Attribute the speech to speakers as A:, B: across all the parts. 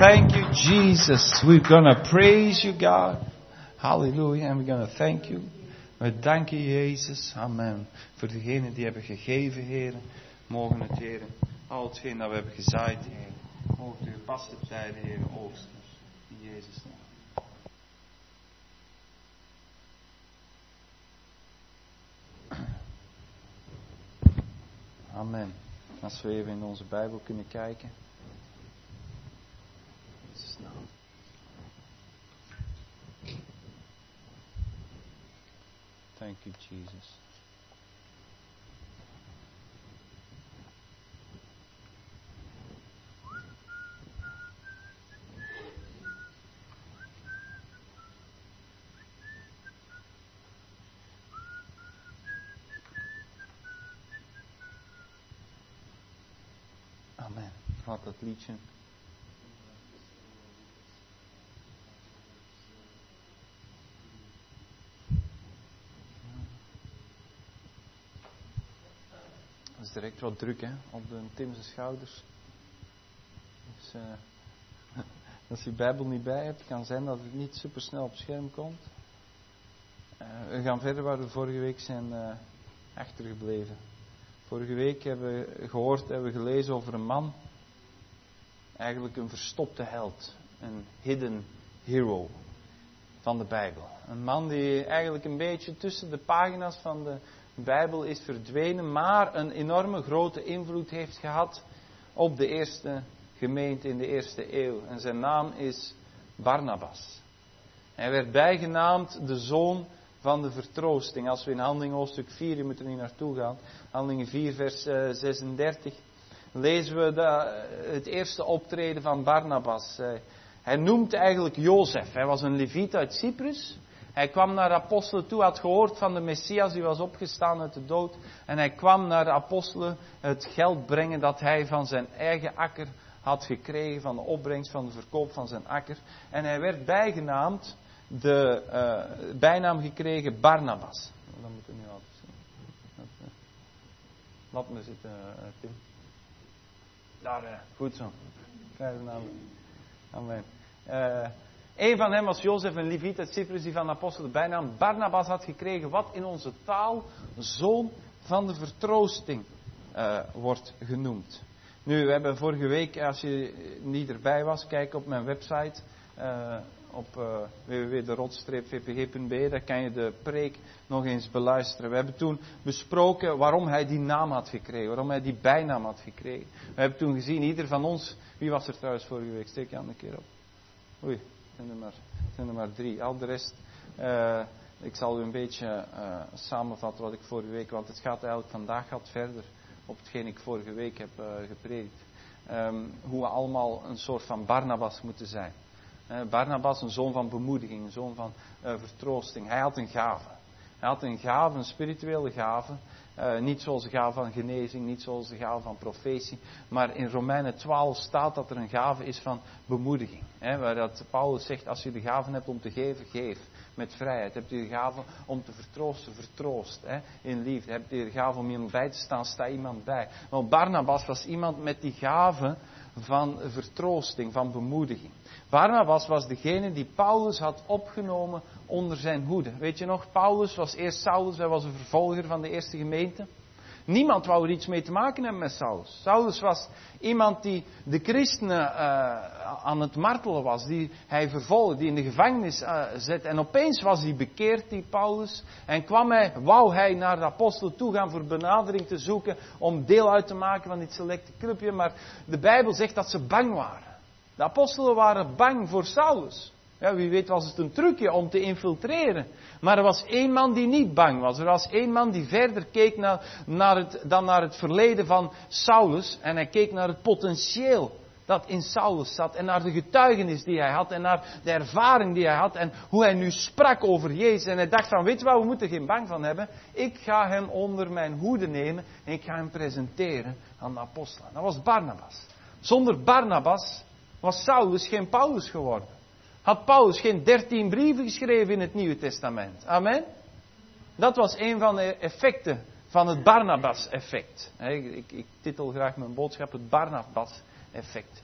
A: Thank you, Jesus. We're gonna praise you, God. Hallelujah. And we're gonna thank you. We danken je, Jezus. Amen. Voor degenen die hebben gegeven, Heer. Mogen het, Heer, al hetgeen dat we hebben gezaaid, Heer. Mogen de gepaste tijden, Heer, oogsten. In Jezus' naam. Amen. Als we even in onze Bijbel kunnen kijken. Jezus' naam. Thank you, Jesus. Amen. Gaat dat liedje. Dat is direct wat druk, hè, op de Timse schouders. Dus, als je de Bijbel niet bij hebt, kan zijn dat het niet super snel op het scherm komt. We gaan verder waar we vorige week zijn achtergebleven. Vorige week hebben we gehoord, hebben we gelezen over een man. Eigenlijk een verstopte held. Een hidden hero van de Bijbel. Een man die eigenlijk een beetje tussen de pagina's van de Bijbel is verdwenen, maar een enorme grote invloed heeft gehad op de eerste gemeente in de eerste eeuw. En zijn naam is Barnabas. Hij werd bijgenaamd de zoon van de vertroosting. Als we in Handelingen hoofdstuk 4, je moet er niet naartoe gaan, Handelingen 4 vers 36, lezen we het eerste optreden van Barnabas. Hij noemt eigenlijk Jozef. Hij was een leviet uit Cyprus. Hij kwam naar de apostelen toe, had gehoord van de Messias, die was opgestaan uit de dood. En hij kwam naar de apostelen het geld brengen dat hij van zijn eigen akker had gekregen, van de opbrengst van de verkoop van zijn akker. En hij werd bijgenaamd, bijnaam gekregen Barnabas. Dat moet we nu altijd zien. Laat me zitten, Tim. Daar, goed zo. Krijg de naam. Amen. Een van hem was Jozef, een leviet uit Cyprus, die van de apostel de bijnaam Barnabas had gekregen, wat in onze taal zoon van de vertroosting wordt genoemd. Nu, we hebben vorige week, als je niet erbij was, kijk op mijn website, op www.de-vpg.be, daar kan je de preek nog eens beluisteren. We hebben toen besproken waarom hij die naam had gekregen, waarom hij die bijnaam had gekregen. We hebben toen gezien, ieder van ons, wie was er trouwens vorige week? Steek je aan een keer op. Oei, zijn er maar 3. Al de rest, ik zal u een beetje samenvatten wat ik vorige week, want het gaat eigenlijk vandaag verder op hetgeen ik vorige week heb gepredikt. Hoe we allemaal een soort van Barnabas moeten zijn. Barnabas, een zoon van bemoediging, een zoon van vertroosting. Hij had een gave. Hij had een gave, een spirituele gave. Niet zoals de gave van genezing, niet zoals de gave van profetie. Maar in Romeinen 12 staat dat er een gave is van bemoediging. Waar dat Paulus zegt, als je de gave hebt om te geven, geef. Met vrijheid. Heb je de gave om te vertroosten, vertroost. In liefde. Heb je de gave om iemand bij te staan, sta iemand bij. Want Barnabas was iemand met die gave van vertroosting, van bemoediging. Barnabas was degene die Paulus had opgenomen onder zijn hoede. Weet je nog, Paulus was eerst Saulus, hij was een vervolger van de eerste gemeente. Niemand wou er iets mee te maken hebben met Saulus. Saulus was iemand die de christenen aan het martelen was, die hij vervolgde, die in de gevangenis zette. En opeens was hij bekeerd, die Paulus. En wou hij naar de apostelen toe gaan voor benadering te zoeken, om deel uit te maken van dit selecte clubje. Maar de Bijbel zegt dat ze bang waren. De apostelen waren bang voor Saulus. Ja, wie weet was het een trucje om te infiltreren. Maar er was één man die niet bang was. Er was één man die verder keek dan naar het verleden van Saulus. En hij keek naar het potentieel dat in Saulus zat. En naar de getuigenis die hij had. En naar de ervaring die hij had. En hoe hij nu sprak over Jezus. En hij dacht van, weet je wat, we moeten geen bang van hebben. Ik ga hem onder mijn hoede nemen. En ik ga hem presenteren aan de apostelen. Dat was Barnabas. Zonder Barnabas was Saulus geen Paulus geworden. Had Paulus geen 13 brieven geschreven in het Nieuwe Testament. Amen? Dat was een van de effecten van het Barnabas-effect. Ik titel graag mijn boodschap het Barnabas-effect.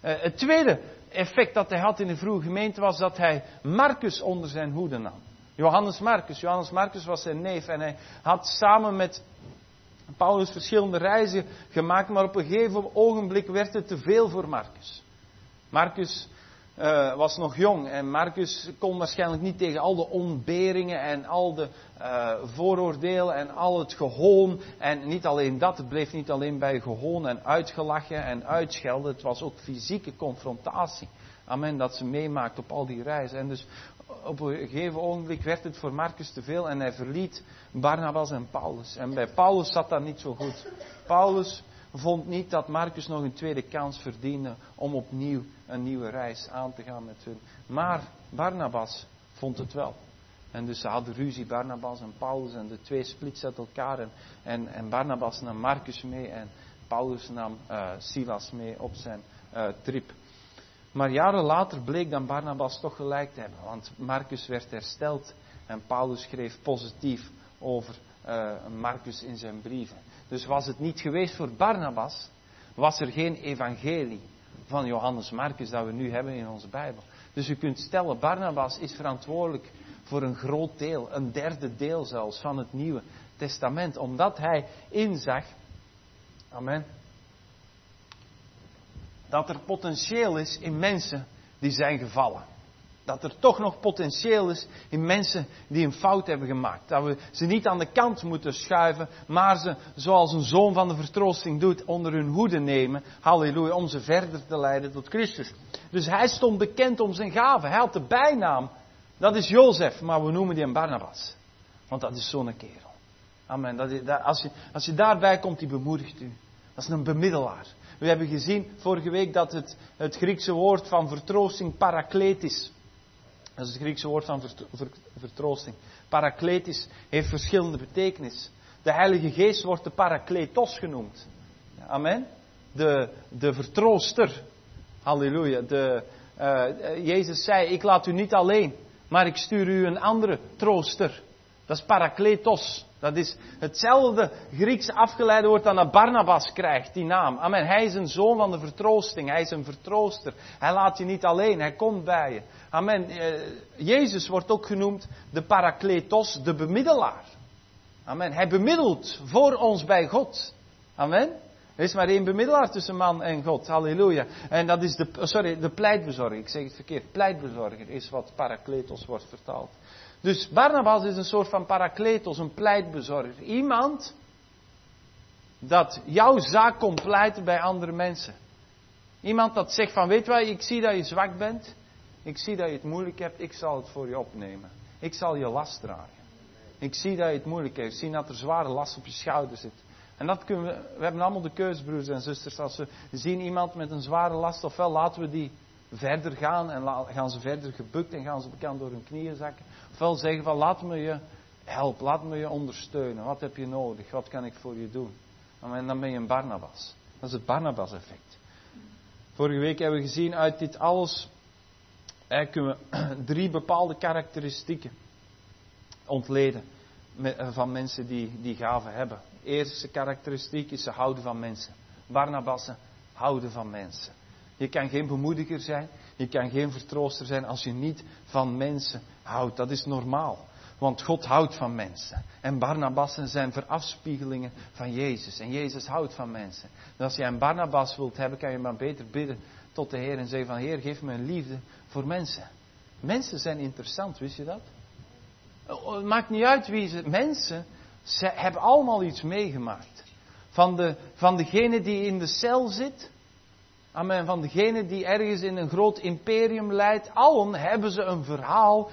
A: Het tweede effect dat hij had in de vroege gemeente was dat hij Marcus onder zijn hoede nam. Johannes Marcus was zijn neef en hij had samen met Paulus verschillende reizen gemaakt, maar op een gegeven ogenblik werd het te veel voor Marcus. Marcus was nog jong en Marcus kon waarschijnlijk niet tegen al de ontberingen en al de vooroordelen en al het gehoon. En niet alleen dat, het bleef niet alleen bij gehoon en uitgelachen en uitschelden. Het was ook fysieke confrontatie. Amen, dat ze meemaakt op al die reizen. En dus op een gegeven ogenblik werd het voor Marcus te veel en hij verliet Barnabas en Paulus. En bij Paulus zat dat niet zo goed. Paulus vond niet dat Marcus nog een tweede kans verdiende om opnieuw een nieuwe reis aan te gaan met hun. Maar Barnabas vond het wel. En dus ze hadden ruzie, Barnabas en Paulus, en de twee splitsten uit elkaar. En Barnabas nam Marcus mee en Paulus nam Silas mee op zijn trip. Maar jaren later bleek dan Barnabas toch gelijk te hebben. Want Marcus werd hersteld en Paulus schreef positief over Marcus in zijn brieven. Dus was het niet geweest voor Barnabas, was er geen evangelie van Johannes Marcus dat we nu hebben in onze Bijbel. Dus u kunt stellen, Barnabas is verantwoordelijk voor een groot deel, een derde deel zelfs van het Nieuwe Testament. Omdat hij inzag, amen, dat er potentieel is in mensen die zijn gevallen. Dat er toch nog potentieel is in mensen die een fout hebben gemaakt. Dat we ze niet aan de kant moeten schuiven, maar ze, zoals een zoon van de vertroosting doet, onder hun hoede nemen. Halleluja, om ze verder te leiden tot Christus. Dus hij stond bekend om zijn gaven. Hij had de bijnaam, dat is Jozef, maar we noemen die een Barnabas. Want dat is zo'n kerel. Amen. Als je daarbij komt, die bemoedigt u. Dat is een bemiddelaar. We hebben gezien vorige week dat het Griekse woord van vertroosting parakletis. Dat is het Griekse woord van vertroosting. Parakletis heeft verschillende betekenissen. De Heilige Geest wordt de parakletos genoemd. Amen. De vertrooster. Halleluja. Jezus zei, ik laat u niet alleen, maar ik stuur u een andere trooster. Dat is parakletos. Dat is hetzelfde Griekse afgeleide woord dat Barnabas krijgt, die naam. Amen. Hij is een zoon van de vertroosting. Hij is een vertrooster. Hij laat je niet alleen. Hij komt bij je. Amen. Jezus wordt ook genoemd de parakletos, de bemiddelaar. Amen. Hij bemiddelt voor ons bij God. Amen. Er is maar één bemiddelaar tussen man en God. Halleluja. En dat is de pleitbezorger. Ik zeg het verkeerd. Pleitbezorger is wat parakletos wordt vertaald. Dus Barnabas is een soort van parakletos, een pleitbezorger. Iemand dat jouw zaak komt pleiten bij andere mensen. Iemand dat zegt van, weet je wat, ik zie dat je zwak bent. Ik zie dat je het moeilijk hebt, ik zal het voor je opnemen. Ik zal je last dragen. Ik zie dat je het moeilijk hebt. Ik zie dat er zware last op je schouder zit. En dat kunnen we hebben allemaal de keuze, broers en zusters. Als we zien iemand met een zware last, ofwel laten we die verder gaan en gaan ze verder gebukt en gaan ze bekend door hun knieën zakken. Ofwel zeggen van, laat me je helpen, laat me je ondersteunen. Wat heb je nodig? Wat kan ik voor je doen? En dan ben je een Barnabas. Dat is het Barnabas-effect. Vorige week hebben we gezien uit dit alles, kunnen we 3 bepaalde karakteristieken ontleden van mensen die gaven hebben. De eerste karakteristiek is ze houden van mensen. Barnabassen houden van mensen. Je kan geen bemoediger zijn, je kan geen vertrooster zijn als je niet van mensen houdt. Dat is normaal, want God houdt van mensen. En Barnabassen zijn verafspiegelingen van Jezus. En Jezus houdt van mensen. Dus als je een Barnabas wilt hebben, kan je maar beter bidden tot de Heer en zeggen van, Heer, geef me een liefde voor mensen. Mensen zijn interessant, wist je dat? Het maakt niet uit wie ze... Mensen hebben allemaal iets meegemaakt. Van degene die in de cel zit... Amen. Van degene die ergens in een groot imperium leidt. Allen hebben ze een verhaal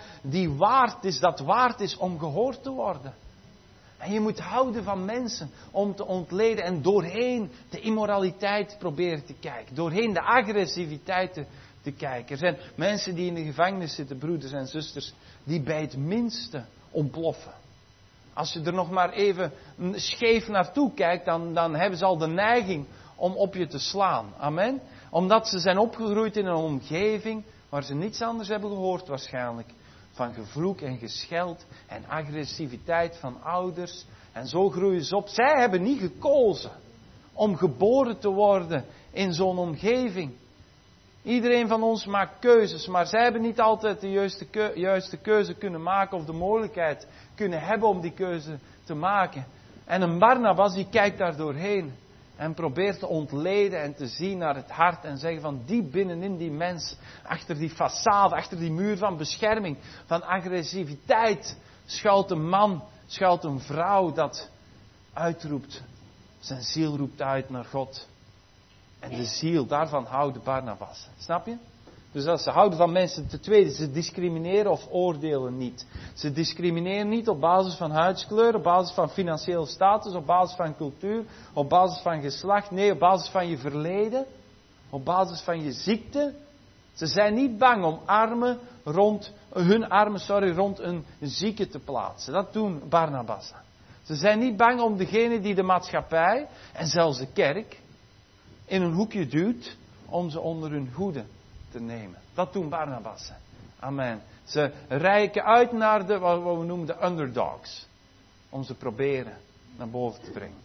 A: dat waard is om gehoord te worden. En je moet houden van mensen om te ontleden en doorheen de immoraliteit proberen te kijken. Doorheen de agressiviteit te kijken. Er zijn mensen die in de gevangenis zitten, broeders en zusters, die bij het minste ontploffen. Als je er nog maar even scheef naartoe kijkt, dan hebben ze al de neiging om op je te slaan. Amen. Omdat ze zijn opgegroeid in een omgeving waar ze niets anders hebben gehoord waarschijnlijk. Van gevloek en gescheld en agressiviteit van ouders. En zo groeien ze op. Zij hebben niet gekozen om geboren te worden in zo'n omgeving. Iedereen van ons maakt keuzes, maar zij hebben niet altijd de juiste keuze kunnen maken of de mogelijkheid kunnen hebben om die keuze te maken. En een Barnabas die kijkt daar doorheen en probeert te ontleden en te zien naar het hart en zeggen van diep binnenin die mens, achter die façade, achter die muur van bescherming, van agressiviteit, schuilt een man, schuilt een vrouw dat uitroept. Zijn ziel roept uit naar God. En de ziel, daarvan houden Barnabas. Snap je? Dus als ze houden van mensen, ten tweede, ze discrimineren of oordelen niet. Ze discrimineren niet op basis van huidskleur, op basis van financiële status, op basis van cultuur, op basis van geslacht. Nee, op basis van je verleden, op basis van je ziekte. Ze zijn niet bang om hun armen rond een zieke te plaatsen. Dat doen Barnabas. Ze zijn niet bang om degene die de maatschappij en zelfs de kerk in een hoekje duwt om ze onder hun hoede te nemen. Dat doen Barnabas. Amen. Ze reiken uit naar de, wat we noemen de underdogs. Om ze proberen naar boven te brengen.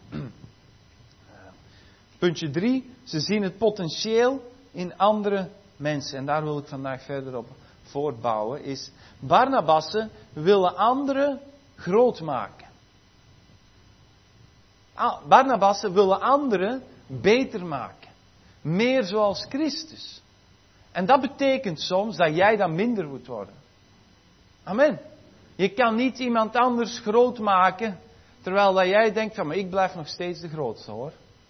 A: Puntje 3. Ze zien het potentieel in andere mensen. En daar wil ik vandaag verder op voortbouwen. Is Barnabassen willen anderen groot maken. Barnabassen willen anderen beter maken. Meer zoals Christus. En dat betekent soms dat jij dan minder moet worden. Amen. Je kan niet iemand anders groot maken, terwijl dat jij denkt van, maar ik blijf nog steeds de grootste hoor.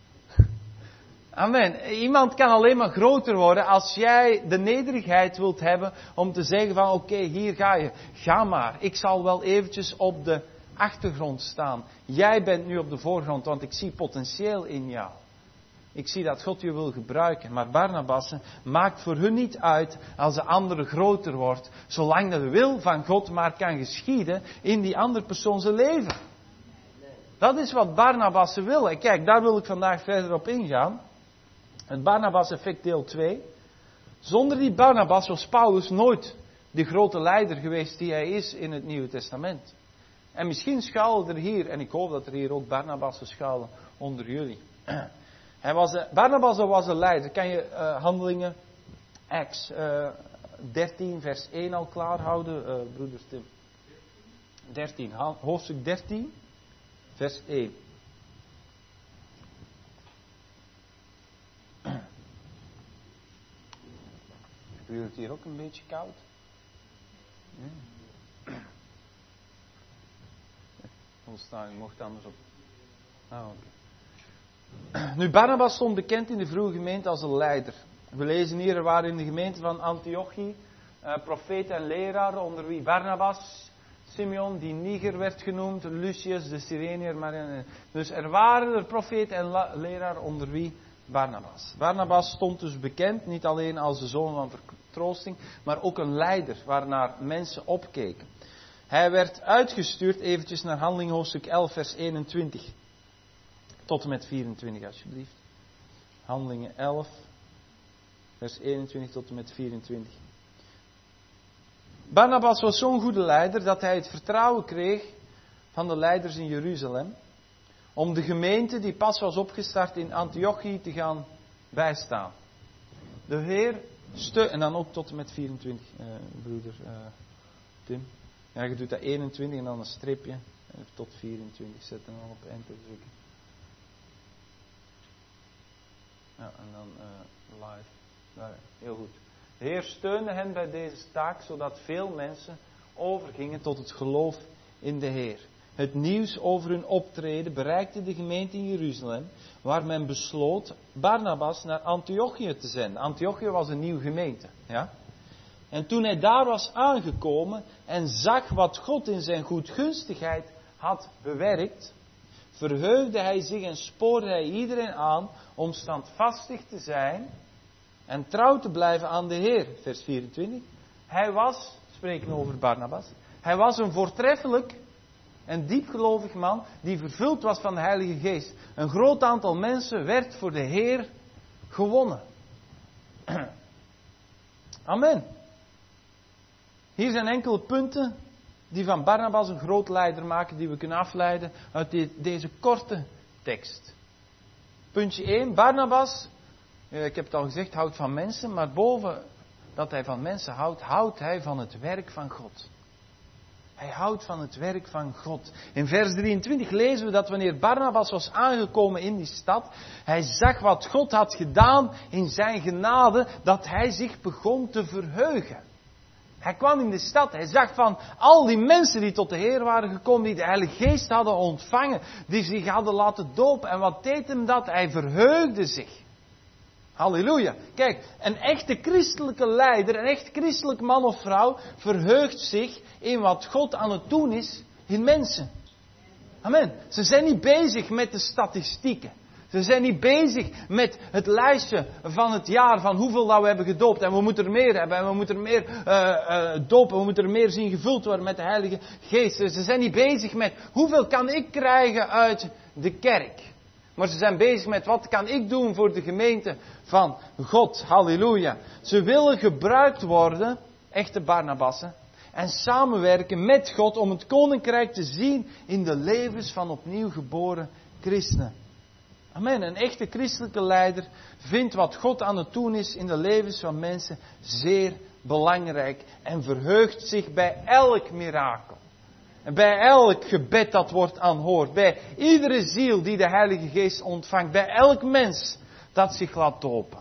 A: Amen. Iemand kan alleen maar groter worden als jij de nederigheid wilt hebben om te zeggen van, oké, hier ga je. Ga maar. Ik zal wel eventjes op de achtergrond staan. Jij bent nu op de voorgrond, want ik zie potentieel in jou. Ik zie dat God je wil gebruiken. Maar Barnabas maakt voor hun niet uit als de andere groter wordt. Zolang de wil van God maar kan geschieden in die andere persoon zijn leven. Dat is wat Barnabas wil. En kijk, daar wil ik vandaag verder op ingaan. Het Barnabas effect deel 2. Zonder die Barnabas was Paulus nooit de grote leider geweest die hij is in het Nieuwe Testament. En misschien schuilen er hier, en ik hoop dat er hier ook Barnabassen schuilen onder jullie. Barnabas was een leider. Kan je Handelingen Acts 13 vers 1 al klaar houden, broeder Tim? 13, hoofdstuk 13 vers 1. Is het hier ook een beetje koud? Ik mocht anders op. Okay. Nu, Barnabas stond bekend in de vroege gemeente als een leider. We lezen hier, er waren in de gemeente van Antiochie profeten en leraren, onder wie Barnabas, Simeon, die Niger werd genoemd, Lucius, de Cyreniër. Dus er waren er profeten en leraren, onder wie Barnabas. Barnabas stond dus bekend, niet alleen als de zoon van vertroosting, maar ook een leider, waarnaar mensen opkeken. Hij werd uitgestuurd, eventjes naar Handelingen hoofdstuk 11 vers 21. Tot en met 24 alsjeblieft. Handelingen 11 vers 21 tot en met 24. Barnabas was zo'n goede leider dat hij het vertrouwen kreeg van de leiders in Jeruzalem. Om de gemeente die pas was opgestart in Antiochie te gaan bijstaan. De Heer en dan ook tot en met 24, broeder Tim. Ja, je doet dat 21 en dan een streepje. Tot 24 zetten en dan op enter drukken. Ja, en dan live. Daar, heel goed. De Heer steunde hen bij deze taak, zodat veel mensen overgingen tot het geloof in de Heer. Het nieuws over hun optreden bereikte de gemeente in Jeruzalem, waar men besloot Barnabas naar Antiochië te zenden. Antiochië was een nieuwe gemeente. Ja? En toen hij daar was aangekomen en zag wat God in zijn goedgunstigheid had bewerkt, verheugde hij zich en spoorde hij iedereen aan om standvastig te zijn en trouw te blijven aan de Heer. Vers 24. Hij was, spreken over Barnabas, hij was een voortreffelijk en diepgelovig man die vervuld was van de Heilige Geest. Een groot aantal mensen werd voor de Heer gewonnen. Amen. Hier zijn enkele punten die van Barnabas een groot leider maken, die we kunnen afleiden uit deze korte tekst. Puntje 1. Barnabas ik heb het al gezegd, houdt van mensen, maar boven dat hij van mensen houdt, houdt hij van het werk van God. Hij houdt van het werk van God. In vers 23 lezen we dat wanneer Barnabas was aangekomen in die stad, hij zag wat God had gedaan in zijn genade, dat hij zich begon te verheugen. Hij kwam in de stad, hij zag van al die mensen die tot de Heer waren gekomen, die de Heilige Geest hadden ontvangen, die zich hadden laten dopen. En wat deed hem dat? Hij verheugde zich. Halleluja. Kijk, een echte christelijke leider, een echt christelijk man of vrouw, verheugt zich in wat God aan het doen is in mensen. Amen. Ze zijn niet bezig met de statistieken. Ze zijn niet bezig met het lijstje van het jaar, van hoeveel dat we hebben gedoopt. En we moeten er meer hebben, en we moeten er meer dopen, we moeten er meer zien gevuld worden met de Heilige Geest. Ze zijn niet bezig met hoeveel kan ik krijgen uit de kerk. Maar ze zijn bezig met wat kan ik doen voor de gemeente van God. Halleluja. Ze willen gebruikt worden, echte Barnabassen, en samenwerken met God om het koninkrijk te zien in de levens van opnieuw geboren christenen. Amen. Een echte christelijke leider vindt wat God aan het doen is in de levens van mensen zeer belangrijk en verheugt zich bij elk mirakel. En bij elk gebed dat wordt aanhoord. Bij iedere ziel die de Heilige Geest ontvangt. Bij elk mens dat zich laat dopen.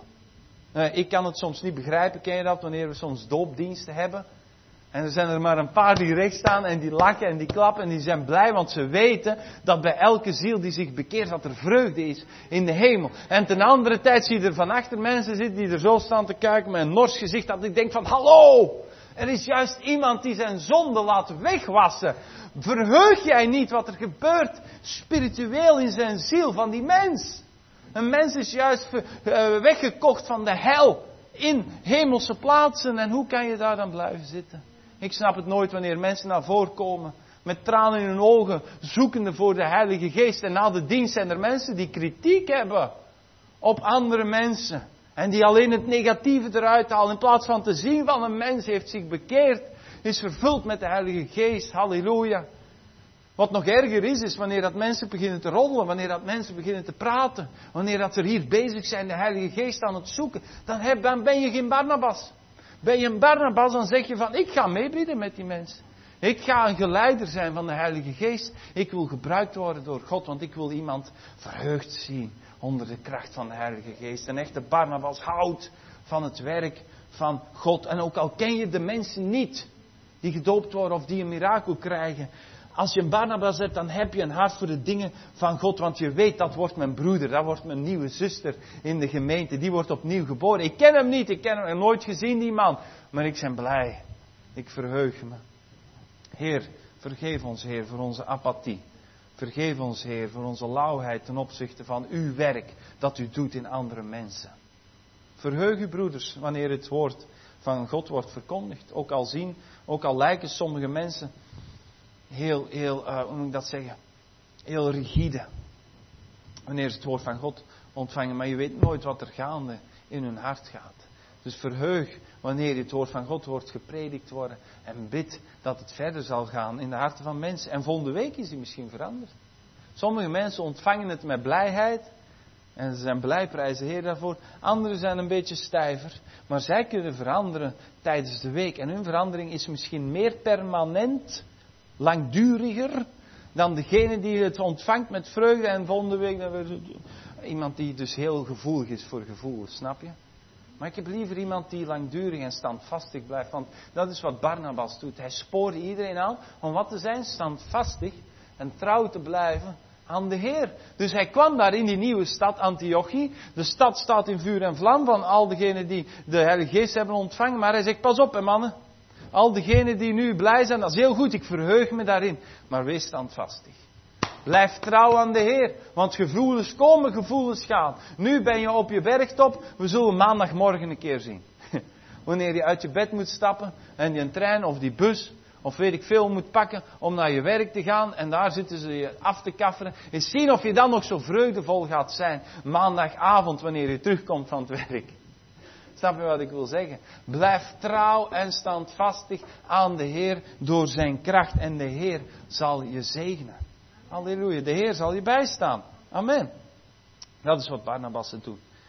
A: Ik kan het soms niet begrijpen, ken je dat, wanneer we soms doopdiensten hebben. En er zijn er maar een paar die recht staan en die lachen en die klappen en die zijn blij. Want ze weten dat bij elke ziel die zich bekeert dat er vreugde is in de hemel. En ten andere tijd zie je er van achter mensen zitten die er zo staan te kijken met een nors gezicht. Dat ik denk van hallo! Er is juist iemand die zijn zonde laat wegwassen. Verheug jij niet wat er gebeurt spiritueel in zijn ziel van die mens? Een mens is juist weggekocht van de hel in hemelse plaatsen. En hoe kan je daar dan blijven zitten? Ik snap het nooit wanneer mensen naar voren komen met tranen in hun ogen, zoekende voor de Heilige Geest. En na de dienst zijn er mensen die kritiek hebben op andere mensen. En die alleen het negatieve eruit halen. In plaats van te zien van een mens heeft zich bekeerd. Is vervuld met de Heilige Geest. Halleluja. Wat nog erger is wanneer dat mensen beginnen te roddelen. Wanneer dat mensen beginnen te praten. Wanneer dat ze hier bezig zijn de Heilige Geest aan het zoeken. Dan ben je geen Barnabas. Ben je een Barnabas, dan zeg je van ik ga meebidden met die mensen. Ik ga een geleider zijn van de Heilige Geest. Ik wil gebruikt worden door God. Want ik wil iemand verheugd zien onder de kracht van de Heilige Geest. Een echte Barnabas houdt van het werk van God. En ook al ken je de mensen niet die gedoopt worden of die een mirakel krijgen. Als je een Barnabas hebt, dan heb je een hart voor de dingen van God. Want je weet, dat wordt mijn broeder, dat wordt mijn nieuwe zuster in de gemeente. Die wordt opnieuw geboren. Ik ken hem niet, ik ken hem nooit gezien, die man. Maar ik ben blij. Ik verheug me. Heer, vergeef ons, Heer, voor onze apathie. Vergeef ons, Heer, voor onze lauwheid ten opzichte van uw werk dat u doet in andere mensen. Verheug uw broeders wanneer het woord van God wordt verkondigd. Ook al lijken sommige mensen heel, hoe moet ik dat zeggen, heel rigide. Wanneer ze het woord van God ontvangen, maar je weet nooit wat er gaande in hun hart gaat. Dus verheug wanneer het woord van God wordt gepredikt worden. En bid dat het verder zal gaan in de harten van mensen. En volgende week is die misschien veranderd. Sommige mensen ontvangen het met blijheid. En ze zijn blij, prijzen Heer daarvoor. Anderen zijn een beetje stijver. Maar zij kunnen veranderen tijdens de week. En hun verandering is misschien meer permanent, langduriger, dan degene die het ontvangt met vreugde. En volgende week dan weer iemand die dus heel gevoelig is voor gevoel, snap je? Maar ik heb liever iemand die langdurig en standvastig blijft. Want dat is wat Barnabas doet. Hij spoorde iedereen aan om wat te zijn, standvastig en trouw te blijven aan de Heer. Dus hij kwam daar in die nieuwe stad Antiochie. De stad staat in vuur en vlam van al diegenen die de Heilige Geest hebben ontvangen. Maar hij zegt, pas op hè mannen. Al diegenen die nu blij zijn, dat is heel goed. Ik verheug me daarin. Maar wees standvastig. Blijf trouw aan de Heer. Want gevoelens komen, gevoelens gaan. Nu ben je op je bergtop. We zullen maandagmorgen een keer zien. Wanneer je uit je bed moet stappen. En je een trein of die bus. Of weet ik veel moet pakken om naar je werk te gaan. En daar zitten ze je af te kafferen. Eens zien of je dan nog zo vreugdevol gaat zijn. Maandagavond wanneer je terugkomt van het werk. Snap je wat ik wil zeggen? Blijf trouw en standvastig aan de Heer door zijn kracht. En de Heer zal je zegenen. Halleluja. De Heer zal je bijstaan. Amen. Dat is wat Barnabas doet.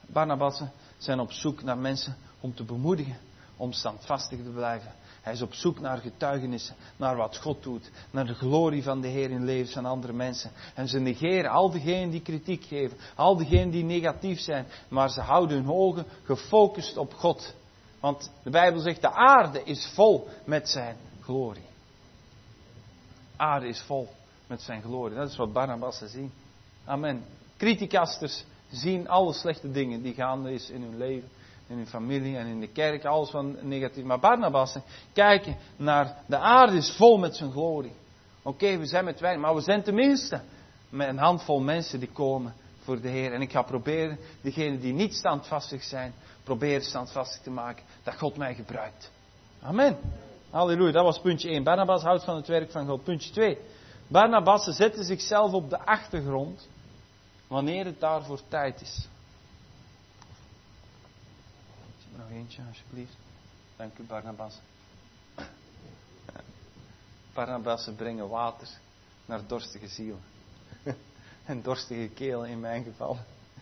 A: Barnabassen zijn op zoek naar mensen om te bemoedigen, om standvastig te blijven. Hij is op zoek naar getuigenissen, naar wat God doet, naar de glorie van de Heer in levens van andere mensen. En ze negeren al diegenen die kritiek geven, al diegenen die negatief zijn, maar ze houden hun ogen gefocust op God. Want de Bijbel zegt, de aarde is vol met zijn glorie. Aarde is vol met zijn glorie. Dat is wat Barnabassen zien. Amen. Criticasters zien alle slechte dingen die gaande is in hun leven, in hun familie en in de kerk, alles van negatief. Maar Barnabassen kijken naar de aarde is vol met zijn glorie. Oké, we zijn met weinig, maar we zijn tenminste met een handvol mensen die komen voor de Heer. En ik ga proberen, diegenen die niet standvastig zijn, proberen standvastig te maken, dat God mij gebruikt. Amen. Halleluja, dat was puntje 1. Barnabas houdt van het werk van God. Puntje 2. Barnabas zette zichzelf op de achtergrond wanneer het daarvoor tijd is. Zie nog eentje, alsjeblieft. Dank u, Barnabas. Barnabassen brengen water naar dorstige zielen. En dorstige kelen in mijn geval.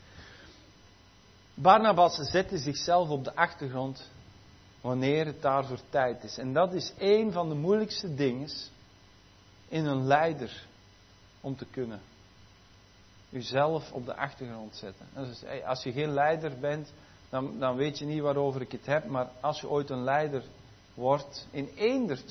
A: Barnabas zette zichzelf op de achtergrond wanneer het daarvoor tijd is. En dat is een van de moeilijkste dingen in een leider om te kunnen. Uzelf op de achtergrond zetten. Dus als je geen leider bent, dan weet je niet waarover ik het heb. Maar als je ooit een leider wordt, in eenderd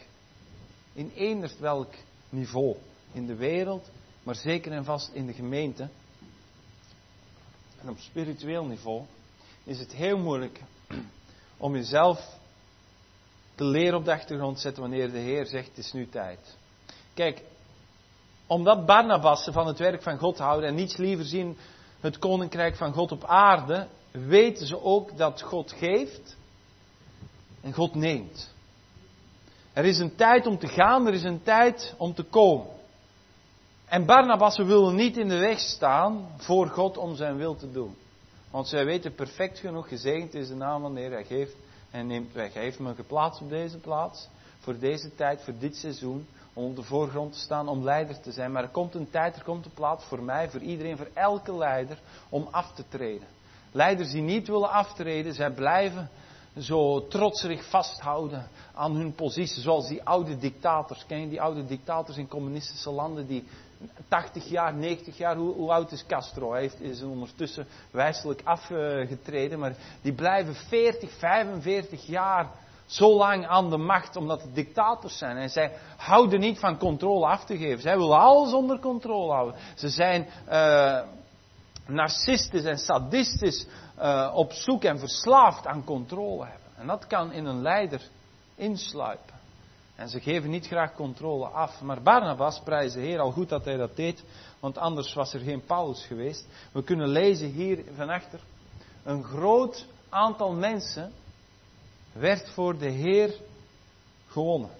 A: welk niveau in de wereld, maar zeker en vast in de gemeente, en op spiritueel niveau, is het heel moeilijk om jezelf te leren op de achtergrond te zetten wanneer de Heer zegt, het is nu tijd. Kijk, omdat Barnabassen van het werk van God houden en niets liever zien het koninkrijk van God op aarde, weten ze ook dat God geeft en God neemt. Er is een tijd om te gaan, er is een tijd om te komen. En Barnabassen willen niet in de weg staan voor God om zijn wil te doen. Want zij weten perfect genoeg, gezegend is de naam van de Heer, hij geeft en neemt weg. Hij heeft me geplaatst op deze plaats, voor deze tijd, voor dit seizoen, om op de voorgrond te staan, om leider te zijn. Maar er komt een tijd, er komt een plaats voor mij, voor iedereen, voor elke leider, om af te treden. Leiders die niet willen aftreden, zij blijven zo trotserig vasthouden aan hun positie, zoals die oude dictators. Ken je die oude dictators in communistische landen die 80 jaar, 90 jaar, hoe oud is Castro? Hij is ondertussen wijselijk afgetreden, maar die blijven 40, 45 jaar zo lang aan de macht, omdat het dictators zijn. En zij houden niet van controle af te geven. Zij willen alles onder controle houden. Ze zijn narcistisch en sadistisch op zoek en verslaafd aan controle hebben. En dat kan in een leider insluipen. En ze geven niet graag controle af. Maar Barnabas, prijs de Heer, al goed dat hij dat deed, want anders was er geen Paulus geweest. We kunnen lezen hier van achter. Een groot aantal mensen werd voor de Heer gewonnen.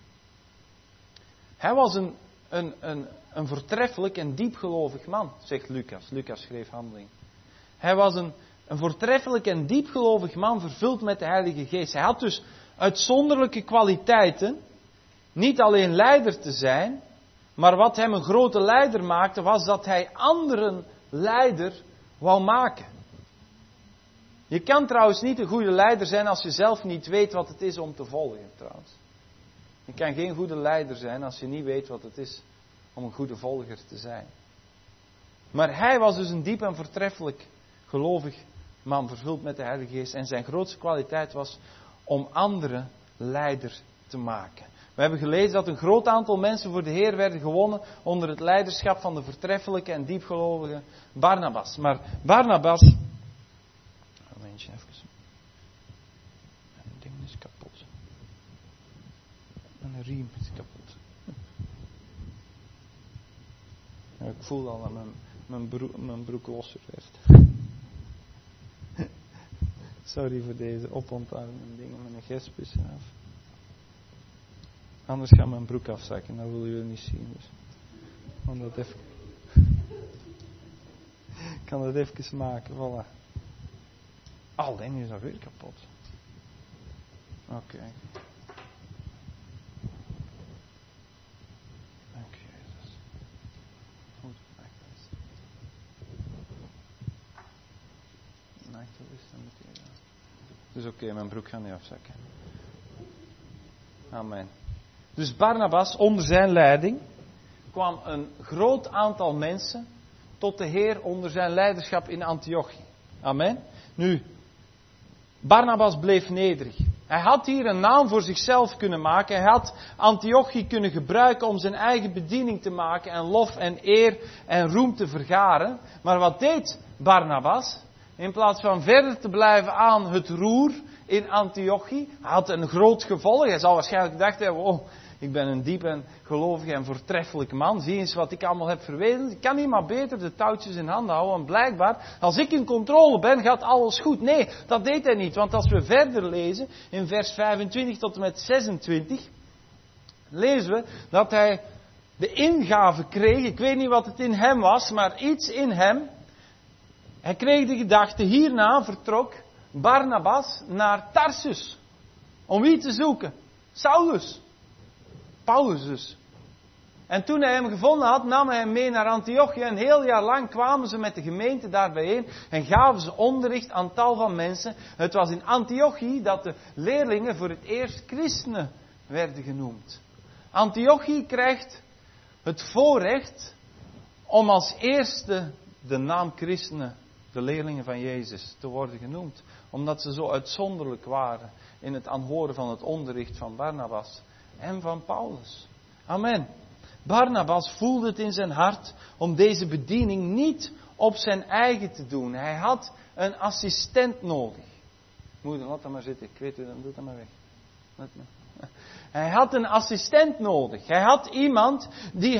A: Hij was een voortreffelijk en diepgelovig man, zegt Lucas. Lucas schreef Handelingen. Hij was een voortreffelijk en diepgelovig man, vervuld met de Heilige Geest. Hij had dus uitzonderlijke kwaliteiten. Niet alleen leider te zijn, maar wat hem een grote leider maakte, was dat hij anderen leider wou maken. Je kan trouwens niet een goede leider zijn als je zelf niet weet wat het is om te volgen, trouwens. Je kan geen goede leider zijn als je niet weet wat het is om een goede volger te zijn. Maar hij was dus een diep en voortreffelijk gelovig man, vervuld met de Heilige Geest. En zijn grootste kwaliteit was om anderen leider te maken. We hebben gelezen dat een groot aantal mensen voor de Heer werden gewonnen onder het leiderschap van de voortreffelijke en diepgelovige Barnabas. Maar Barnabas... Momentje even. Mijn ding is kapot. Mijn riem is kapot. Ja, ik voel al dat mijn broek losser werd. Sorry voor deze opontarmende dingen met een gesp is af. Anders gaat mijn broek afzakken, dat willen jullie niet zien. Dus. Ik kan dat even maken, voilà. Alleen is dat weer kapot. Oké. Dank je, Jezus. Goed, Het is oké, mijn broek gaat niet afzakken. Amen. Dus Barnabas, onder zijn leiding, kwam een groot aantal mensen tot de Heer onder zijn leiderschap in Antiochië. Amen. Nu, Barnabas bleef nederig. Hij had hier een naam voor zichzelf kunnen maken. Hij had Antiochië kunnen gebruiken om zijn eigen bediening te maken en lof en eer en roem te vergaren. Maar wat deed Barnabas? In plaats van verder te blijven aan het roer in Antiochië. Hij had een groot gevolg. Hij zal waarschijnlijk gedacht hebben, oh, ik ben een diep en gelovig en voortreffelijk man. Zie eens wat ik allemaal heb verwezen. Ik kan niet maar beter de touwtjes in handen houden. Want blijkbaar, als ik in controle ben, gaat alles goed. Nee, dat deed hij niet. Want als we verder lezen, in vers 25 tot en met 26, lezen we dat hij de ingave kreeg. Ik weet niet wat het in hem was, maar iets in hem. Hij kreeg de gedachte, hierna vertrok Barnabas naar Tarsus. Om wie te zoeken? Saulus. Paulus dus. En toen hij hem gevonden had, nam hij hem mee naar Antiochië. Een heel jaar lang kwamen ze met de gemeente daar bijeen en gaven ze onderricht aan tal van mensen. Het was in Antiochië dat de leerlingen voor het eerst christenen werden genoemd. Antiochië krijgt het voorrecht om als eerste de naam christenen, de leerlingen van Jezus, te worden genoemd. Omdat ze zo uitzonderlijk waren in het aanhoren van het onderricht van Barnabas en van Paulus. Amen. Barnabas voelde het in zijn hart om deze bediening niet op zijn eigen te doen. Hij had een assistent nodig. Moeder, laat dat maar zitten. Ik weet u, dan doe dat maar weg. Hij had een assistent nodig. Hij had iemand die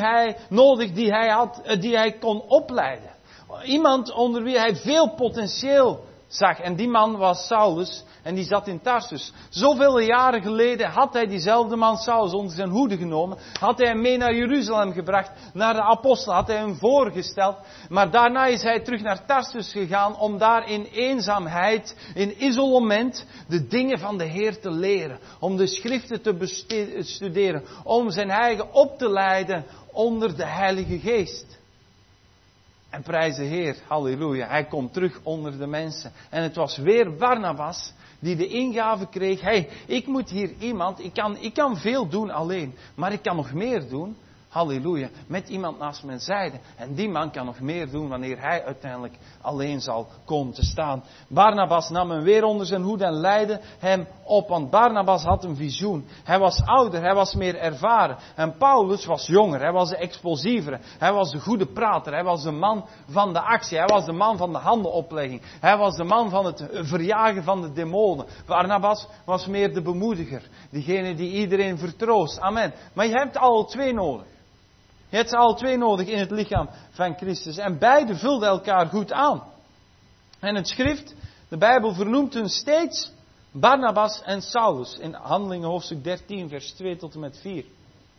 A: hij kon opleiden. Iemand onder wie hij veel potentieel zag. En die man was Saulus en die zat in Tarsus. Zoveel jaren geleden had hij diezelfde man Saulus onder zijn hoede genomen. Had hij hem mee naar Jeruzalem gebracht, naar de apostelen. Had hij hem voorgesteld. Maar daarna is hij terug naar Tarsus gegaan om daar in eenzaamheid, in isolement, de dingen van de Heer te leren. Om de schriften te bestuderen. Om zijn eigen op te leiden onder de Heilige Geest. En prijs de Heer, halleluja, hij komt terug onder de mensen. En het was weer Barnabas die de ingave kreeg. Hey, ik moet hier iemand, ik kan veel doen alleen, maar ik kan nog meer doen. Halleluja, met iemand naast mijn zijde. En die man kan nog meer doen wanneer hij uiteindelijk alleen zal komen te staan. Barnabas nam hem weer onder zijn hoede en leidde hem op. Want Barnabas had een visioen. Hij was ouder, hij was meer ervaren. En Paulus was jonger, hij was de explosievere. Hij was de goede prater, hij was de man van de actie. Hij was de man van de handenoplegging. Hij was de man van het verjagen van de demonen. Barnabas was meer de bemoediger. Diegene die iedereen vertroost. Amen. Maar je hebt alle twee nodig. Je hebt ze alle twee nodig in het lichaam van Christus. En beide vulden elkaar goed aan. En het schrift, de Bijbel vernoemt hun steeds Barnabas en Saulus. In Handelingen hoofdstuk 13 vers 2 tot en met 4.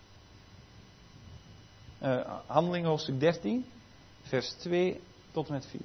A: Handelingen hoofdstuk 13 vers 2 tot en met 4.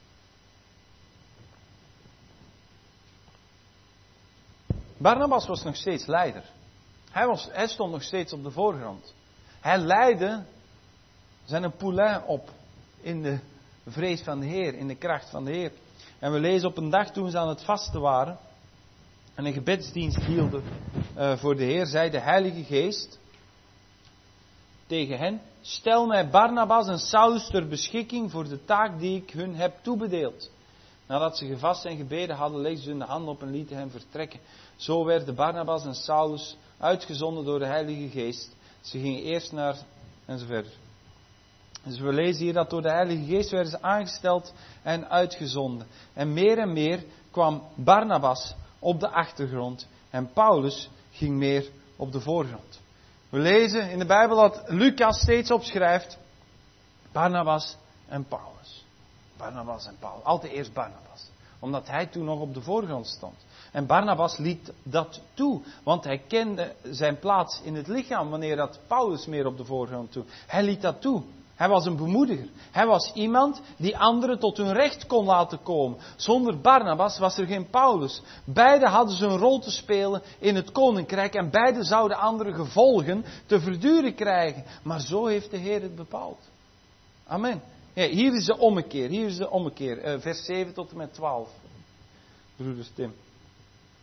A: Barnabas was nog steeds leider. Hij stond nog steeds op de voorgrond. Hij leidde zijn poulain op in de vrees van de Heer, in de kracht van de Heer. En we lezen op een dag toen ze aan het vasten waren en een gebedsdienst hielden voor de Heer, zei de Heilige Geest tegen hen: stel mij Barnabas en Saulus ter beschikking voor de taak die ik hun heb toebedeeld. Nadat ze gevast en gebeden hadden, legden ze hun de handen op en lieten hen vertrekken. Zo werden Barnabas en Saulus uitgezonden door de Heilige Geest. Ze gingen eerst naar enzovoort. Dus we lezen hier dat door de Heilige Geest werden ze aangesteld en uitgezonden. En meer kwam Barnabas op de achtergrond en Paulus ging meer op de voorgrond. We lezen in de Bijbel dat Lucas steeds opschrijft Barnabas en Paulus. Barnabas en Paulus. Altijd eerst Barnabas. Omdat hij toen nog op de voorgrond stond. En Barnabas liet dat toe. Want hij kende zijn plaats in het lichaam wanneer dat Paulus meer op de voorgrond toe. Hij liet dat toe. Hij was een bemoediger. Hij was iemand die anderen tot hun recht kon laten komen. Zonder Barnabas was er geen Paulus. Beiden hadden ze een rol te spelen in het koninkrijk. En beiden zouden andere gevolgen te verduren krijgen. Maar zo heeft de Heer het bepaald. Amen. Ja, hier is de ommekeer. Vers 7 tot en met 12. Broeder Tim.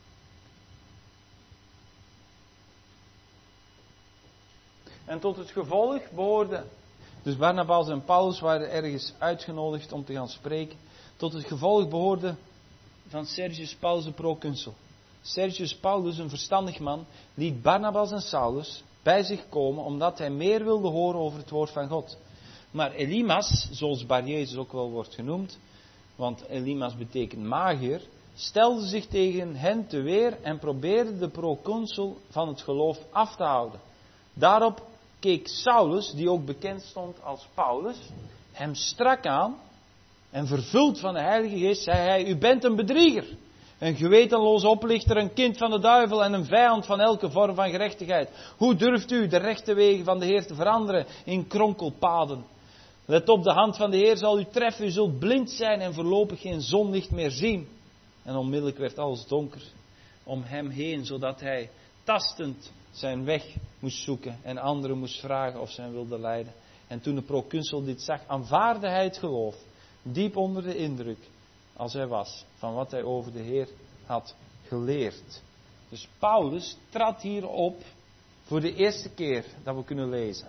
A: En tot het gevolg behoorde. Dus Barnabas en Paulus waren ergens uitgenodigd om te gaan spreken. Tot het gevolg behoorde van Sergius Paulus de proconsul. Sergius Paulus, een verstandig man, liet Barnabas en Saulus bij zich komen omdat hij meer wilde horen over het woord van God. Maar Elymas, zoals Bar-Jezus ook wel wordt genoemd, want Elymas betekent magier, stelde zich tegen hen te weer en probeerde de proconsul van het geloof af te houden. Daarop keek Saulus, die ook bekend stond als Paulus, hem strak aan en vervuld van de Heilige Geest zei hij: u bent een bedrieger, een gewetenloze oplichter, een kind van de duivel en een vijand van elke vorm van gerechtigheid. Hoe durft u de rechte wegen van de Heer te veranderen in kronkelpaden? Let op, de hand van de Heer zal u treffen, u zult blind zijn en voorlopig geen zonlicht meer zien. En onmiddellijk werd alles donker om hem heen, zodat hij tastend zijn weg moest zoeken en anderen moest vragen of ze hem wilden leiden. En toen de proconsul dit zag, aanvaardde hij het geloof, diep onder de indruk, als hij was, van wat hij over de Heer had geleerd. Dus Paulus trad hier op voor de eerste keer dat we kunnen lezen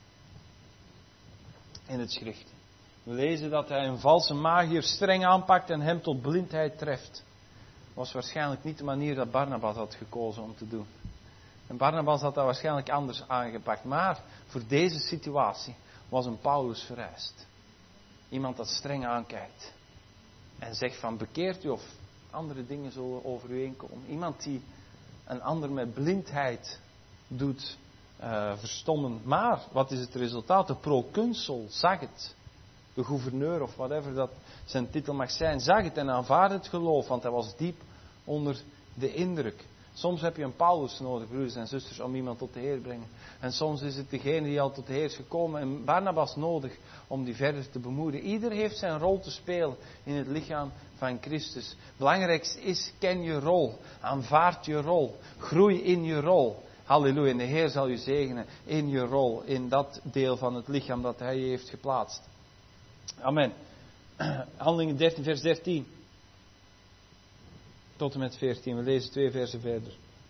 A: in het schrift. We lezen dat hij een valse magier streng aanpakt en hem tot blindheid treft. Was waarschijnlijk niet de manier dat Barnabas had gekozen om te doen. En Barnabas had dat waarschijnlijk anders aangepakt. Maar voor deze situatie was een Paulus vereist. Iemand dat streng aankijkt. En zegt van bekeert u of andere dingen zullen over u heen komen. Iemand die een ander met blindheid doet verstommen. Maar wat is het resultaat? De proconsul zag het. De gouverneur of whatever dat zijn titel mag zijn, zag het en aanvaardde het geloof. Want hij was diep onder de indruk. Soms heb je een Paulus nodig, broeders en zusters, om iemand tot de Heer te brengen. En soms is het degene die al tot de Heer is gekomen en Barnabas nodig om die verder te bemoedigen. Ieder heeft zijn rol te spelen in het lichaam van Christus. Het belangrijkste is, ken je rol. Aanvaard je rol. Groei in je rol. Halleluja. En de Heer zal je zegenen in je rol. In dat deel van het lichaam dat Hij je heeft geplaatst. Amen. Handelingen 13 vers 13. Tot en met 14. We lezen 2 versen verder.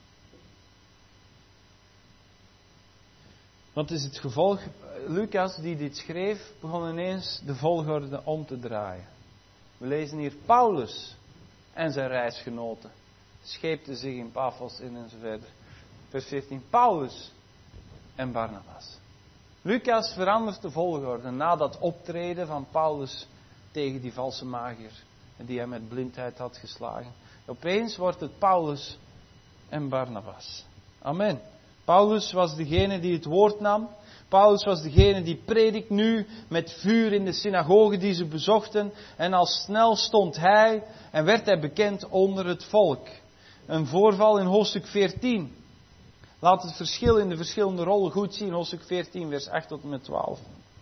A: Wat is het gevolg? Lucas, die dit schreef, begon ineens de volgorde om te draaien. We lezen hier Paulus en zijn reisgenoten scheepten zich in Paphos in en zo verder. Vers 14. Paulus en Barnabas. Lucas verandert de volgorde na dat optreden van Paulus tegen die valse magier die hem met blindheid had geslagen. Opeens wordt het Paulus en Barnabas. Amen. Paulus was degene die het woord nam. Paulus was degene die predikt nu met vuur in de synagoge die ze bezochten. En al snel stond hij en werd hij bekend onder het volk. Een voorval in hoofdstuk 14. Laat het verschil in de verschillende rollen goed zien. Hoofdstuk 14 vers 8 tot en met 12.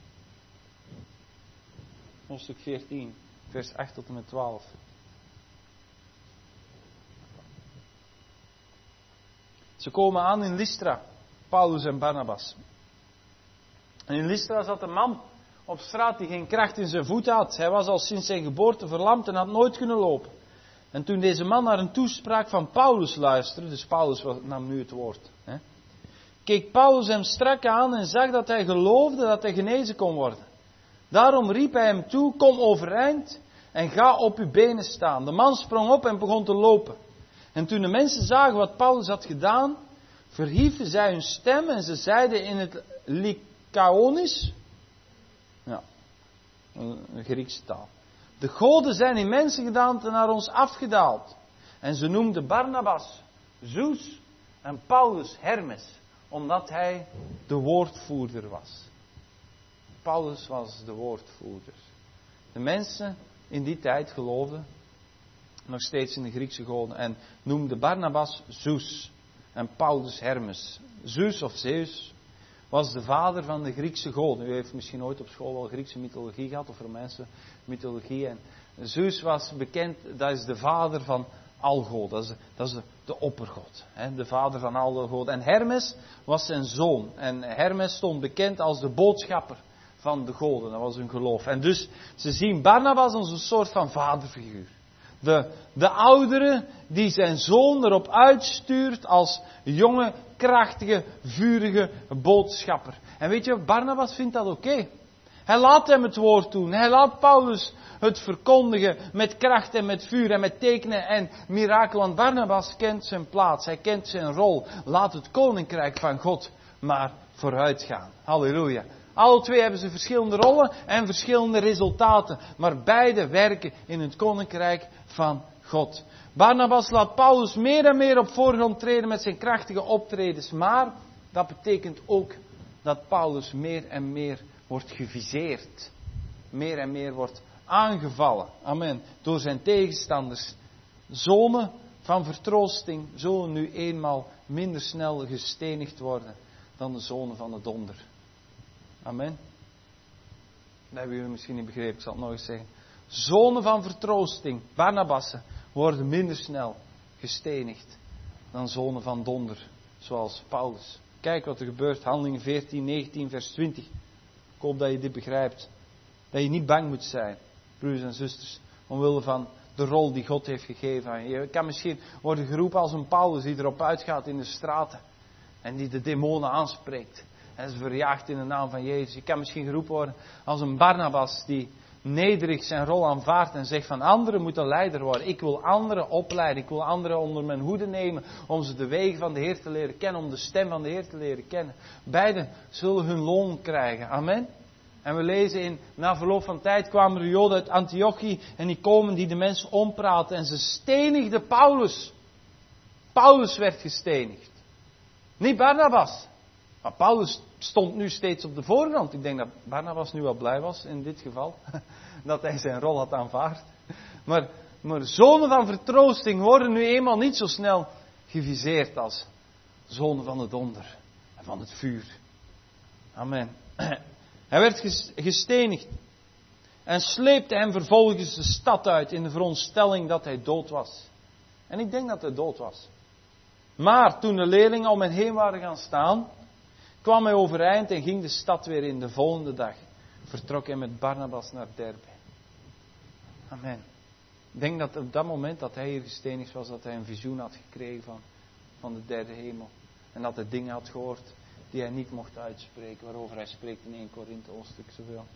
A: Hoofdstuk 14 vers 8 tot en met 12. Ze komen aan in Lystra, Paulus en Barnabas. En in Lystra zat een man op straat die geen kracht in zijn voeten had. Hij was al sinds zijn geboorte verlamd en had nooit kunnen lopen. En toen deze man naar een toespraak van Paulus luisterde, dus Paulus nam nu het woord, keek Paulus hem strak aan en zag dat hij geloofde dat hij genezen kon worden. Daarom riep hij hem toe, kom overeind en ga op uw benen staan. De man sprong op en begon te lopen. En toen de mensen zagen wat Paulus had gedaan, verhieven zij hun stem en ze zeiden in het Lycaonisch, een Griekse taal, de goden zijn in mensengedaante naar ons afgedaald. En ze noemden Barnabas Zeus en Paulus Hermes, omdat hij de woordvoerder was. Paulus was de woordvoerder. De mensen in die tijd geloofden nog steeds in de Griekse goden en noemden Barnabas Zeus en Paulus Hermes. Zeus of Zeus was de vader van de Griekse goden. U heeft misschien ooit op school wel Griekse mythologie gehad of Romeinse mythologie. En Zeus was bekend, dat is de vader van al goden. Dat is de oppergod. De vader van alle goden. En Hermes was zijn zoon. En Hermes stond bekend als de boodschapper van de goden. Dat was hun geloof. En dus ze zien Barnabas als een soort van vaderfiguur. De oudere die zijn zoon erop uitstuurt als jonge, krachtige, vurige boodschapper. En weet je, Barnabas vindt dat oké. Hij laat hem het woord doen. Hij laat Paulus het verkondigen met kracht en met vuur en met tekenen en mirakel. Want Barnabas kent zijn plaats. Hij kent zijn rol. Laat het koninkrijk van God maar vooruitgaan. Halleluja. Alle twee hebben ze verschillende rollen en verschillende resultaten. Maar beide werken in het koninkrijk van God. Barnabas laat Paulus meer en meer op voorgrond treden met zijn krachtige optredens. Maar dat betekent ook dat Paulus meer en meer wordt geviseerd. Meer en meer wordt aangevallen. Amen. Door zijn tegenstanders. Zonen van vertroosting zullen nu eenmaal minder snel gestenigd worden dan de zonen van de donder. Amen. Dat hebben jullie misschien niet begrepen, ik zal het nog eens zeggen. Zonen van vertroosting, Barnabassen, worden minder snel gestenigd dan zonen van donder, zoals Paulus. Kijk wat er gebeurt, Handelingen 14, 19, vers 20. Ik hoop dat je dit begrijpt. Dat je niet bang moet zijn, broers en zusters, omwille van de rol die God heeft gegeven aan je. Je kan misschien worden geroepen als een Paulus die erop uitgaat in de straten en die de demonen aanspreekt. En ze verjaagt in de naam van Jezus. Je kan misschien geroepen worden als een Barnabas die nederig zijn rol aanvaardt en zegt van anderen moeten leider worden. Ik wil anderen opleiden. Ik wil anderen onder mijn hoede nemen om ze de wegen van de Heer te leren kennen. Om de stem van de Heer te leren kennen. Beiden zullen hun loon krijgen. Amen. En we lezen na verloop van tijd kwamen er Joden uit Antiochië en die komen die de mensen ompraten en ze stenigden Paulus. Paulus werd gestenigd. Niet Barnabas. Maar Paulus stond nu steeds op de voorgrond. Ik denk dat Barnabas nu wel blij was in dit geval. Dat hij zijn rol had aanvaard. Maar zonen van vertroosting worden nu eenmaal niet zo snel geviseerd als zonen van de donder en van het vuur. Amen. Hij werd gestenigd. En sleepte hem vervolgens de stad uit in de veronderstelling dat hij dood was. En ik denk dat hij dood was. Maar toen de leerlingen om hem heen waren gaan staan, kwam hij overeind en ging de stad weer in. De volgende dag vertrok hij met Barnabas naar Derbe. Amen. Ik denk dat op dat moment dat hij hier gestenigd was, dat hij een visioen had gekregen van de derde hemel. En dat hij dingen had gehoord die hij niet mocht uitspreken, waarover hij spreekt in 1 Korinthe hoofdstuk zoveel.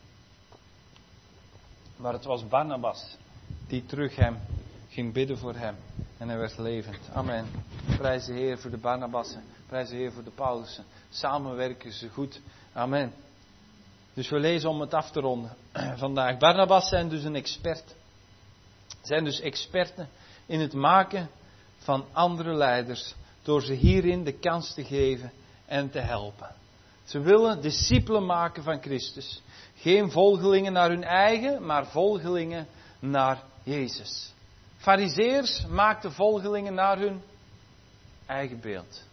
A: Maar het was Barnabas die terug hem ging bidden voor hem. En hij werd levend. Amen. Prijs de Heer voor de Barnabassen. Prijs de Heer voor de Paulussen. Samen werken ze goed. Amen. Dus we lezen om het af te ronden vandaag. Barnabas zijn dus een expert. Zijn dus experten in het maken van andere leiders. Door ze hierin de kans te geven en te helpen. Ze willen discipelen maken van Christus. Geen volgelingen naar hun eigen, maar volgelingen naar Jezus. Farizeërs maakten volgelingen naar hun eigen beeld.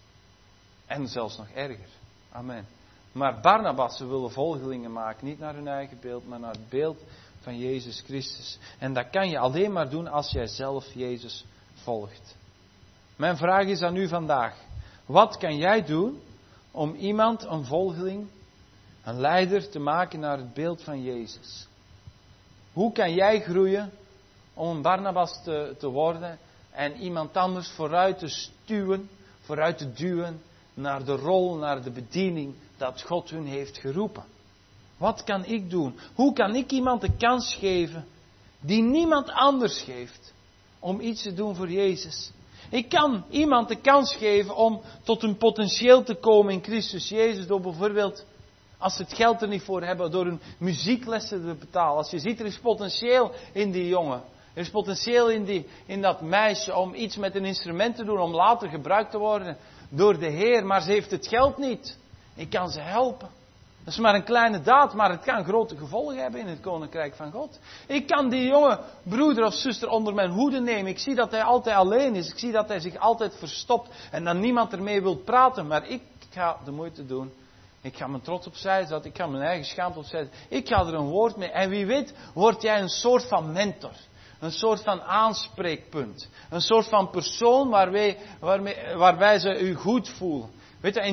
A: En zelfs nog erger. Amen. Maar Barnabassen willen volgelingen maken. Niet naar hun eigen beeld, maar naar het beeld van Jezus Christus. En dat kan je alleen maar doen als jij zelf Jezus volgt. Mijn vraag is aan u vandaag. Wat kan jij doen om iemand, een volgeling, een leider te maken naar het beeld van Jezus? Hoe kan jij groeien om een Barnabas te worden en iemand anders vooruit te stuwen, vooruit te duwen naar de rol, naar de bediening dat God hun heeft geroepen? Wat kan ik doen? Hoe kan ik iemand de kans geven die niemand anders geeft om iets te doen voor Jezus? Ik kan iemand de kans geven om tot een potentieel te komen in Christus Jezus door bijvoorbeeld, als ze het geld er niet voor hebben, door hun muzieklessen te betalen. Als je ziet, er is potentieel in die jongen. Er is potentieel in dat meisje om iets met een instrument te doen, om later gebruikt te worden door de Heer. Maar ze heeft het geld niet. Ik kan ze helpen. Dat is maar een kleine daad, maar het kan grote gevolgen hebben in het Koninkrijk van God. Ik kan die jonge broeder of zuster onder mijn hoede nemen. Ik zie dat hij altijd alleen is. Ik zie dat hij zich altijd verstopt en dat niemand ermee wil praten. Maar ik ga de moeite doen. Ik ga mijn trots opzij zetten. Ik ga mijn eigen schaamte opzij zetten. Ik ga er een woord mee. En wie weet word jij een soort van mentor. Een soort van aanspreekpunt. Een soort van persoon waarbij ze u goed voelen. Weet je,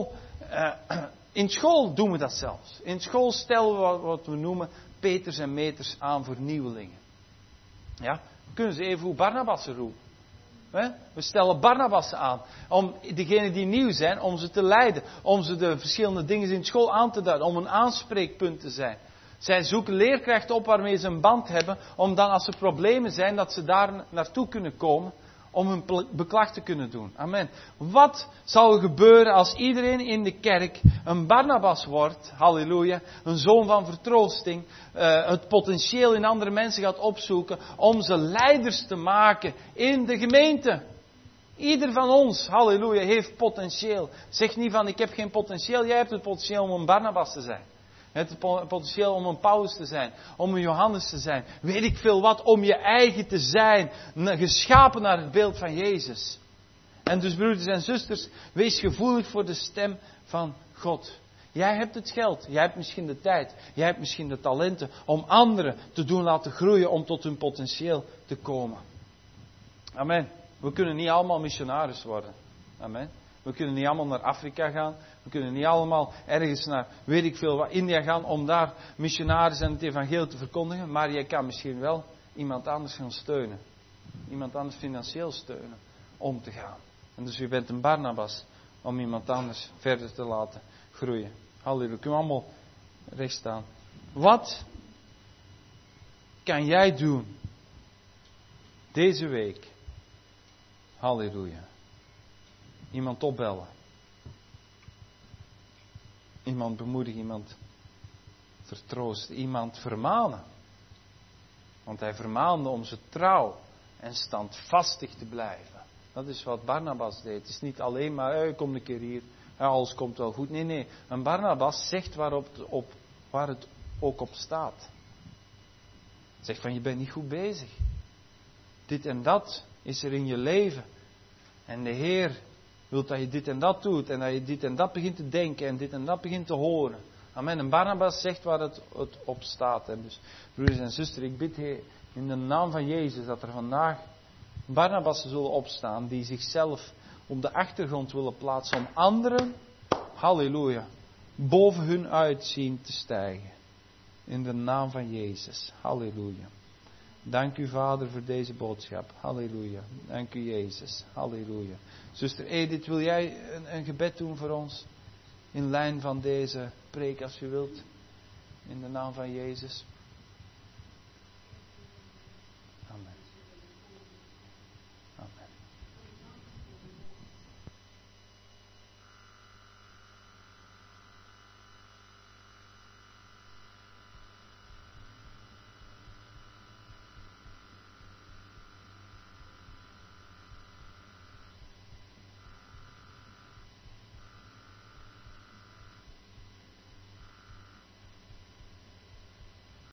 A: in school doen we dat zelfs. In school stellen we wat we noemen peters en meters aan voor nieuwelingen. Ja? kunnen ze even hoe Barnabas roepen. We stellen Barnabas aan. Om degenen die nieuw zijn, om ze te leiden. Om ze de verschillende dingen in school aan te duiden. Om een aanspreekpunt te zijn. Zij zoeken leerkrachten op waarmee ze een band hebben. Om dan als er problemen zijn, dat ze daar naartoe kunnen komen. Om hun beklag te kunnen doen. Amen. Wat zal er gebeuren als iedereen in de kerk een Barnabas wordt? Halleluja. Een zoon van vertroosting. Het potentieel in andere mensen gaat opzoeken. Om ze leiders te maken in de gemeente. Ieder van ons, halleluja, heeft potentieel. Zeg niet van ik heb geen potentieel. Jij hebt het potentieel om een Barnabas te zijn. Het potentieel om een Paulus te zijn, om een Johannes te zijn. Weet ik veel wat, om je eigen te zijn. Geschapen naar het beeld van Jezus. En dus broeders en zusters, wees gevoelig voor de stem van God. Jij hebt het geld, jij hebt misschien de tijd, jij hebt misschien de talenten om anderen te doen laten groeien om tot hun potentieel te komen. Amen. We kunnen niet allemaal missionaris worden. Amen. We kunnen niet allemaal naar Afrika gaan. We kunnen niet allemaal ergens naar, weet ik veel wat, India gaan om daar missionaris en het evangelie te verkondigen. Maar jij kan misschien wel iemand anders gaan steunen. Iemand anders financieel steunen om te gaan. En dus je bent een Barnabas om iemand anders verder te laten groeien. Halleluja. Kunnen we allemaal recht staan. Wat kan jij doen deze week? Halleluja. Iemand opbellen. Iemand bemoedigen, iemand vertroosten, iemand vermanen. Want hij vermaande om ze trouw en standvastig te blijven. Dat is wat Barnabas deed. Het is niet alleen maar, kom een keer hier, alles komt wel goed. Nee. Een Barnabas zegt waar het ook op staat. Zegt van, je bent niet goed bezig. Dit en dat is er in je leven. En de Heer wil dat je dit en dat doet. En dat je dit en dat begint te denken. En dit en dat begint te horen. Amen. En Barnabas zegt waar het op staat. En dus, broeders en zusters, ik bid Heer in de naam van Jezus dat er vandaag Barnabassen zullen opstaan. Die zichzelf op de achtergrond willen plaatsen. Om anderen, halleluja, boven hun uit zien te stijgen. In de naam van Jezus. Halleluja. Dank u Vader voor deze boodschap. Halleluja. Dank u Jezus. Halleluja. Zuster Edith, wil jij een gebed doen voor ons? In lijn van deze preek als u wilt. In de naam van Jezus.